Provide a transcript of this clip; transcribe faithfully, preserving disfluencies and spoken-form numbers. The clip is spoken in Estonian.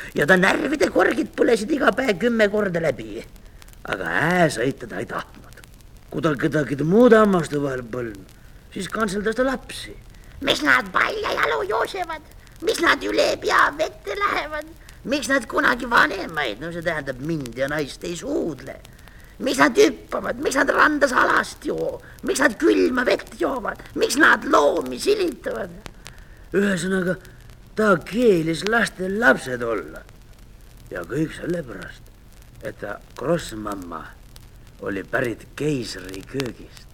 ja ta närvide korgid põlesid iga päev kümme korda läbi. Aga ää sõita ta ei tahtnud. Kui ta kedagi muud hammaste vahel põln, siis kanseldas ta lapsi. Miks nad palja jalu joosevad? Miks nad üle pea vette lähevad? Miks nad kunagi vanemaid, no see tähendab mind ja naist ei suudle? Miks nad hüppavad, miks nad randas alast joo, miks nad külma vett joovad, miks nad loomi silitavad? Ühesõnaga, ta keelis lastel lapsed olla. Ja kõik sellepärast, et ta krossmamma oli pärit keisri köögist.